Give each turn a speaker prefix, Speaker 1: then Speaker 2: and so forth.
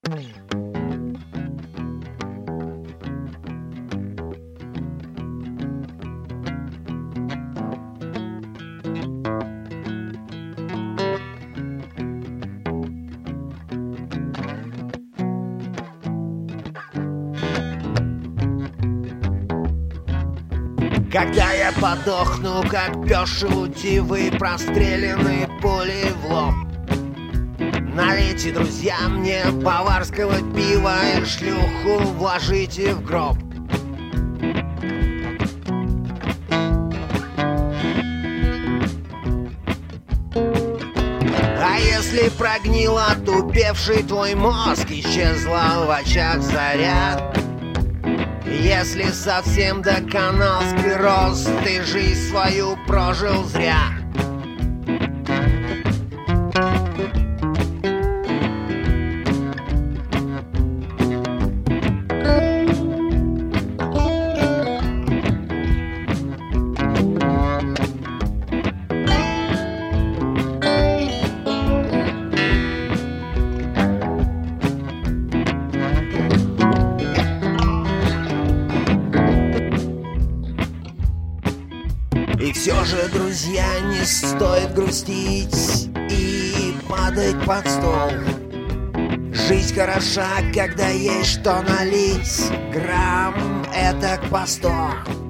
Speaker 1: Когда я подохну, как пёс шелудивый, простреленный пулей в лоб, налейте, друзья, мне баварского пива и шлюху вложите в гроб. А если прогнил отупевший твой мозг, исчезла в очах заря, если совсем доконал склероз, ты жизнь свою прожил зря. И все же, друзья, не стоит грустить и падать под стол. Жизнь хороша, когда есть что налить, грамм этак по 100.